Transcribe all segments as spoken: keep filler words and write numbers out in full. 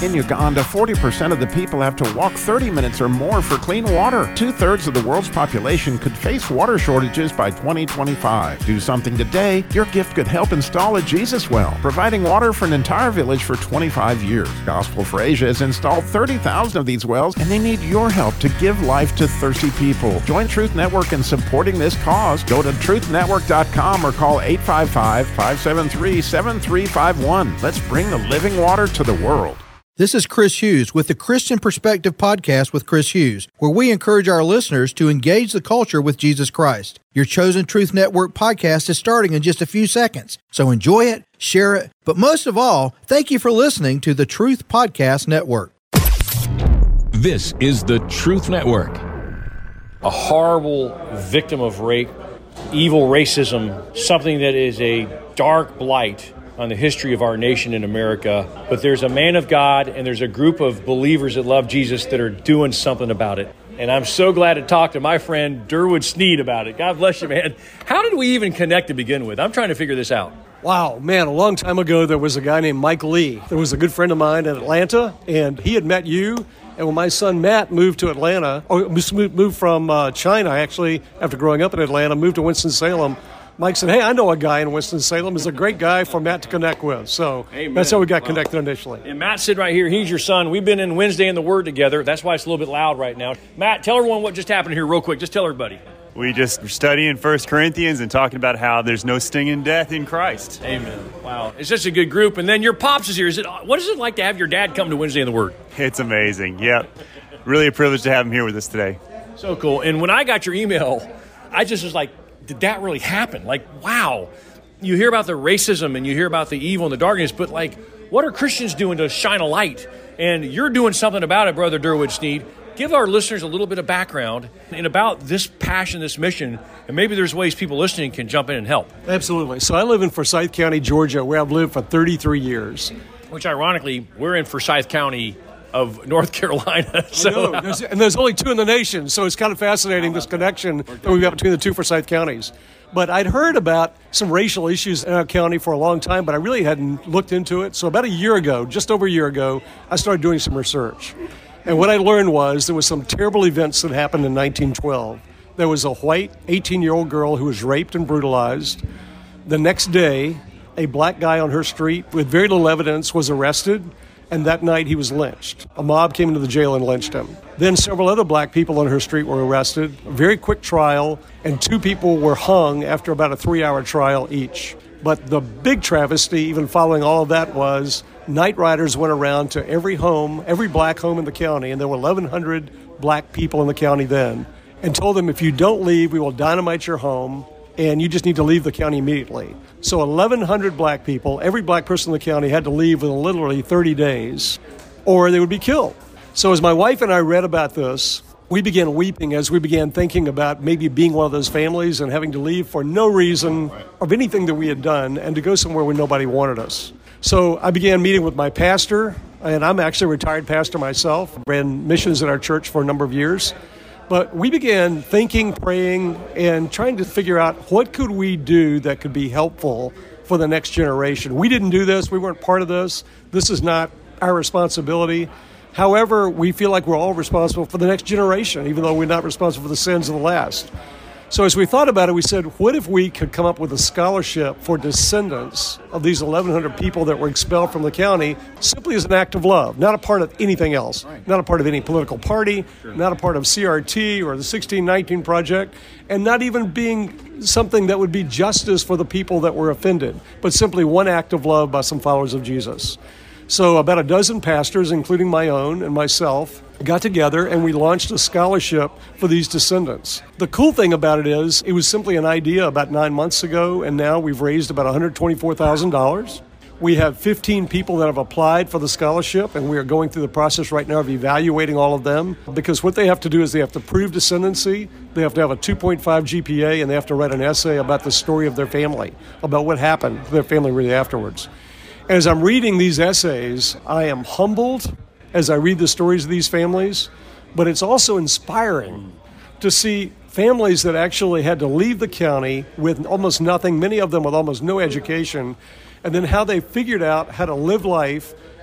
In Uganda, forty percent of the people have to walk thirty minutes or more for clean water. Two-thirds of the world's population could face water shortages by twenty twenty-five. Do something today. Your gift could help install a Jesus well, providing water for an entire village for twenty-five years. Gospel for Asia has installed thirty thousand of these wells, and they need your help to give life to thirsty people. Join Truth Network in supporting this cause. Go to truth network dot com or call eight five five, five seven three, seven three five one. Let's bring the living water to the world. This is Chris Hughes with the Christian Perspective Podcast with Chris Hughes, where we encourage our listeners to engage the culture with Jesus Christ. Your chosen Truth Network podcast is starting in just a few seconds, so enjoy it, share it, but most of all, thank you for listening to the Truth Podcast Network. This is the Truth Network. A horrible victim of rape, evil racism, something that is a dark blight on the history of our nation in America. But there's a man of God and there's a group of believers that love Jesus that are doing something about it. And I'm so glad to talk to my friend Durwood Sneed about it. God bless you, man. How did we even connect to begin with? I'm trying to figure this out. Wow, man, a long time ago there was a guy named Mike Lee. There was a good friend of mine in Atlanta, and he had met you. And when my son Matt moved to Atlanta, or moved from uh, China, actually, after growing up in Atlanta, moved to Winston-Salem, Mike said, hey, I know a guy in Winston-Salem. He's a great guy for Matt to connect with. So Amen. That's how we got wow. connected initially. And Matt's sitting right here. He's your son. We've been in Wednesday in the Word together. That's why it's a little bit loud right now. Matt, tell everyone what just happened here real quick. Just tell everybody. We just were studying First Corinthians and talking about how there's no stinging death in Christ. Amen. Wow. It's such a good group. And then your pops is here. Is it? What is it like to have your dad come to Wednesday in the Word? It's amazing. Yep. Really a privilege to have him here with us today. So cool. And when I got your email, I just was like, did that really happen? Like, wow. You hear about the racism and you hear about the evil and the darkness, but like, what are Christians doing to shine a light? And you're doing something about it, Brother Durwood Sneed. Give our listeners a little bit of background and about this passion, this mission, and maybe there's ways people listening can jump in and help. Absolutely. So I live in Forsyth County, Georgia, where I've lived for thirty-three years. Which, ironically, we're in Forsyth County of North Carolina. So, there's, and there's only two in the nation, so it's kind of fascinating, this connection that we've got between the two Forsyth counties. But I'd heard about some racial issues in our county for a long time, but I really hadn't looked into it. So about a year ago, just over a year ago, I started doing some research. And what I learned was there was some terrible events that happened in nineteen twelve. There was a white eighteen-year-old girl who was raped and brutalized. The next day, a black guy on her street with very little evidence was arrested, and that night he was lynched. A mob came into the jail and lynched him. Then several other black people on her street were arrested, a very quick trial, and two people were hung after about a three-hour trial each. But the big travesty, even following all of that, was night riders went around to every home, every black home in the county, and there were eleven hundred black people in the county then, and told them, if you don't leave, we will dynamite your home, and you just need to leave the county immediately. So eleven hundred black people, every black person in the county had to leave within literally thirty days, or they would be killed. So as my wife and I read about this, we began weeping as we began thinking about maybe being one of those families and having to leave for no reason of anything that we had done and to go somewhere where nobody wanted us. So I began meeting with my pastor, and I'm actually a retired pastor myself, ran missions at our church for a number of years. But we began thinking, praying, and trying to figure out what could we do that could be helpful for the next generation. We didn't do this. We weren't part of this. This is not our responsibility. However, we feel like we're all responsible for the next generation, even though we're not responsible for the sins of the last. So as we thought about it, we said, what if we could come up with a scholarship for descendants of these eleven hundred people that were expelled from the county simply as an act of love, not a part of anything else, right. Not a part of any political party, sure. Not a part of C R T or the sixteen nineteen Project, and not even being something that would be justice for the people that were offended, but simply one act of love by some followers of Jesus. So about a dozen pastors, including my own and myself, got together and we launched a scholarship for these descendants. The cool thing about it is it was simply an idea about nine months ago, and now we've raised about one hundred twenty-four thousand dollars. We have fifteen people that have applied for the scholarship, and we are going through the process right now of evaluating all of them, because what they have to do is they have to prove descendancy, they have to have a two point five G P A, and they have to write an essay about the story of their family, about what happened to their family really afterwards. As I'm reading these essays, I am humbled as I read the stories of these families, but it's also inspiring to see families that actually had to leave the county with almost nothing, many of them with almost no education, and then how they figured out how to live life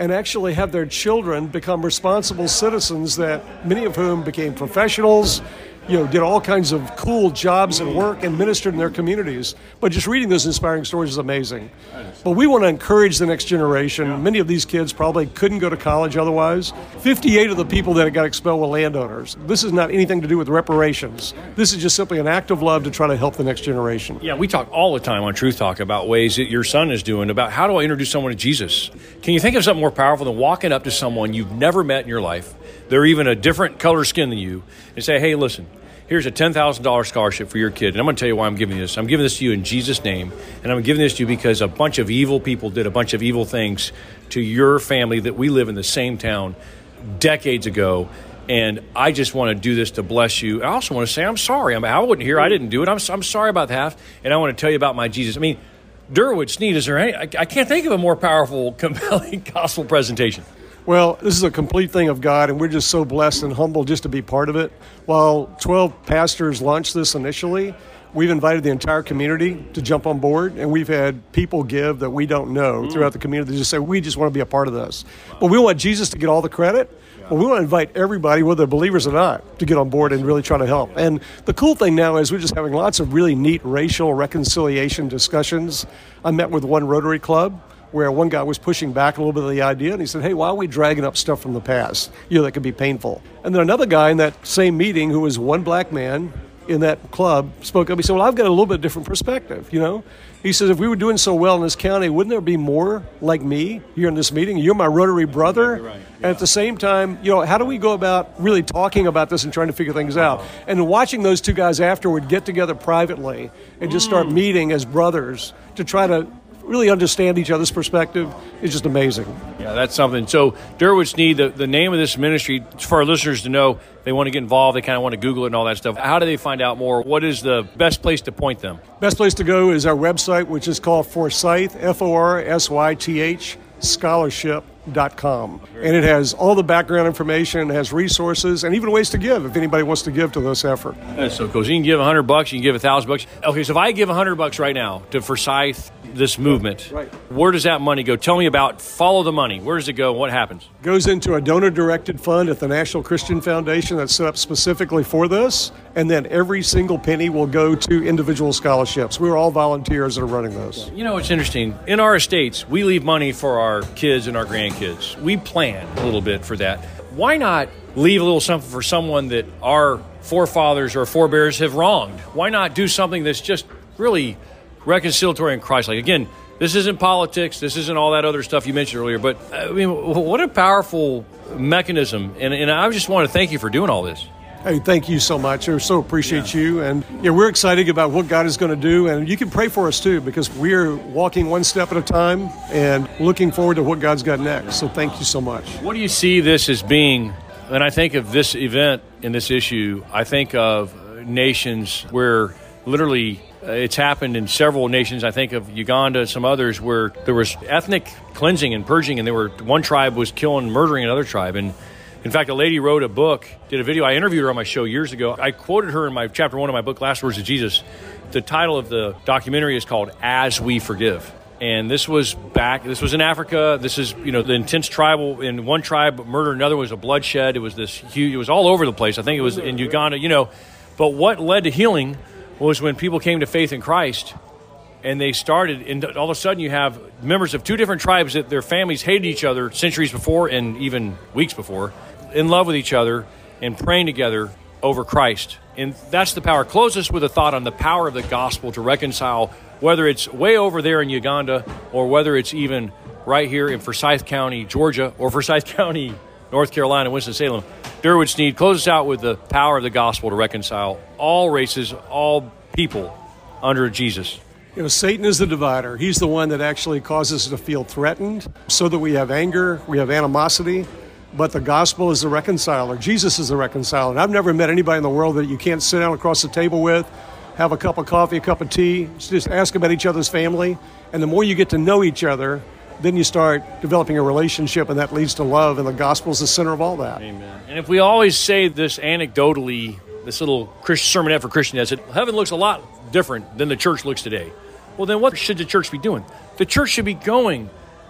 and actually have their children become responsible citizens that many of whom became professionals, you know, did all kinds of cool jobs and work and ministered in their communities. But just reading those inspiring stories is amazing. But we want to encourage the next generation. Many of these kids probably couldn't go to college otherwise. fifty-eight of the people that got expelled were landowners. This is not anything to do with reparations. This is just simply an act of love to try to help the next generation. Yeah, we talk all the time on Truth Talk about ways that your son is doing, about how do I introduce someone to Jesus? Can you think of something more powerful than walking up to someone you've never met in your life, they're even a different color skin than you, and say, hey, listen, here's a ten thousand dollars scholarship for your kid, and I'm going to tell you why I'm giving you this. I'm giving this to you in Jesus' name, and I'm giving this to you because a bunch of evil people did a bunch of evil things to your family that we live in the same town decades ago, and I just want to do this to bless you. I also want to say I'm sorry. I mean, I wasn't here. I didn't do it. I'm, I'm sorry about that, and I want to tell you about my Jesus. I mean, Durwood Sneed, is there any, I, I can't think of a more powerful, compelling gospel presentation. Well, this is a complete thing of God, and we're just so blessed and humbled just to be part of it. While twelve pastors launched this initially, we've invited the entire community to jump on board, and we've had people give that we don't know mm. throughout the community that just say, we just want to be a part of this. Wow. But we want Jesus to get all the credit. Yeah. Well, we want to invite everybody, whether they're believers or not, to get on board and really try to help. And the cool thing now is we're just having lots of really neat racial reconciliation discussions. I met with one Rotary Club where one guy was pushing back a little bit of the idea, and he said, hey, why are we dragging up stuff from the past? You know, that could be painful. And then another guy in that same meeting, who was one black man in that club, spoke up. He said, well, I've got a little bit different perspective, you know? He says, if we were doing so well in this county, wouldn't there be more like me here in this meeting? You're my Rotary brother. Right. Yeah. And at the same time, you know, how do we go about really talking about this and trying to figure things out? And watching those two guys afterward get together privately and just start meeting as brothers to try to really understand each other's perspective is just amazing. Yeah, that's something. So Durwood Sneed, the, the name of this ministry, for our listeners to know, they want to get involved, they kind of want to Google it and all that stuff. How do they find out more? What is the best place to point them? Best place to go is our website, which is called Forsyth, F O R S Y T H, scholarship dot com. And it has all the background information, it has resources, and even ways to give if anybody wants to give to this effort. That's so cool. So you can give a hundred bucks, you can give a thousand bucks. Okay, so if I give a hundred bucks right now to Forsyth, this movement, right. Where does that money go? Tell me about, follow the money. Where does it go? What happens? It goes into a donor-directed fund at the National Christian Foundation that's set up specifically for this, and then every single penny will go to individual scholarships. We're all volunteers that are running those. You know, it's interesting. In our estates, we leave money for our kids and our grandkids. We plan a little bit for that. Why not leave a little something for someone that our forefathers or forebears have wronged? Why not do something that's just really reconciliatory and Christ-like? Again, this isn't politics. This isn't all that other stuff you mentioned earlier. But, I mean, what a powerful mechanism. And, and I just want to thank you for doing all this. Hey, thank you so much. I so appreciate yeah. you. And yeah, we're excited about what God is going to do. And you can pray for us, too, because we're walking one step at a time and looking forward to what God's got next. So thank you so much. What do you see this as being? When I think of this event and this issue, I think of nations where literally uh, it's happened in several nations. I think of Uganda, some others, where there was ethnic cleansing and purging, and there were one tribe was killing, murdering another tribe. And in fact, a lady wrote a book, did a video. I interviewed her on my show years ago. I quoted her in my chapter one of my book, Last Words of Jesus. The title of the documentary is called As We Forgive. And this was back, this was in Africa. This is, you know, the intense tribal, in one tribe murdered another, was a bloodshed. It was this huge, it was all over the place. I think it was in Uganda, you know. But what led to healing was when people came to faith in Christ, and they started, and all of a sudden you have members of two different tribes that their families hated each other centuries before and even weeks before, in love with each other and praying together over Christ. And that's the power. Close us with a thought on the power of the gospel to reconcile, whether it's way over there in Uganda or whether it's even right here in Forsyth County, Georgia, or Forsyth County, North Carolina, Winston-Salem. Durwood Sneed, close us out with the power of the gospel to reconcile all races, all people under Jesus. You know, Satan is the divider. He's the one that actually causes us to feel threatened so that we have anger, we have animosity. But the gospel is the reconciler. Jesus is the reconciler. And I've never met anybody in the world that you can't sit down across the table with, have a cup of coffee, a cup of tea, just ask about each other's family. And the more you get to know each other, then you start developing a relationship, and that leads to love, and the gospel is the center of all that. Amen. And if we always say this anecdotally, this little Christian sermonette for Christians, that heaven looks a lot different than the church looks today. Well, then what should the church be doing? The church should be going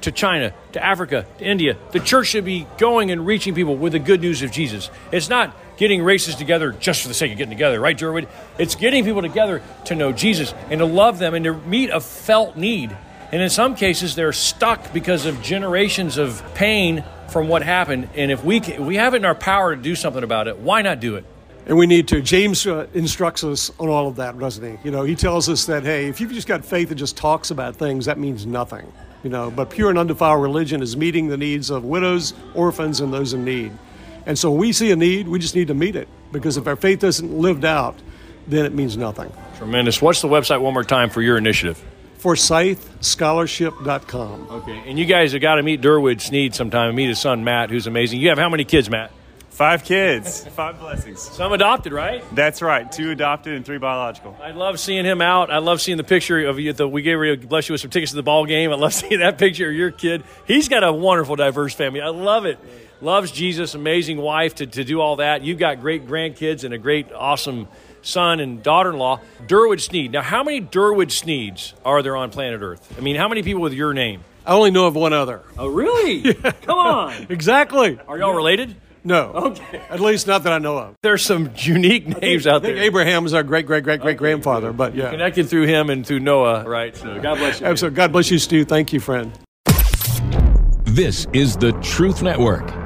to China, to Africa, to India. The church should be going and reaching people with the good news of Jesus. It's not getting races together just for the sake of getting together, right, Durwood? It's getting people together to know Jesus and to love them and to meet a felt need. And in some cases, they're stuck because of generations of pain from what happened. And if we can, if we have it in our power to do something about it, why not do it? And we need to. James uh, instructs us on all of that, doesn't he? You know, he tells us that, hey, if you've just got faith that just talks about things, that means nothing. You know, but pure and undefiled religion is meeting the needs of widows, orphans, and those in need. And so when we see a need, we just need to meet it. Because if our faith isn't lived out, then it means nothing. Tremendous. What's the website one more time for your initiative? Forsyth Scholarship dot com. Okay. And you guys have got to meet Durwood Sneed sometime and meet his son, Matt, who's amazing. You have how many kids, Matt? Five kids, five blessings. Some adopted, right? That's right. Two adopted and three biological. I love seeing him out. I love seeing the picture of you. The, we gave you, bless you with some tickets to the ball game. I love seeing that picture of your kid. He's got a wonderful, diverse family. I love it. Loves Jesus, amazing wife to, to do all that. You've got great grandkids and a great, awesome son and daughter-in-law. Durwood Sneed. Now, how many Durwood Sneeds are there on planet Earth? I mean, how many people with your name? I only know of one other. Oh, really? Yeah. Come on. Exactly. Are y'all related? No. Okay. At least not that I know of. There's some unique names out I think there. Abraham is our great-great-great-great-grandfather, okay, but yeah. Connected through him and through Noah, right? So God bless you. Absolutely. God bless you, Stu. Thank you, friend. This is the Truth Network.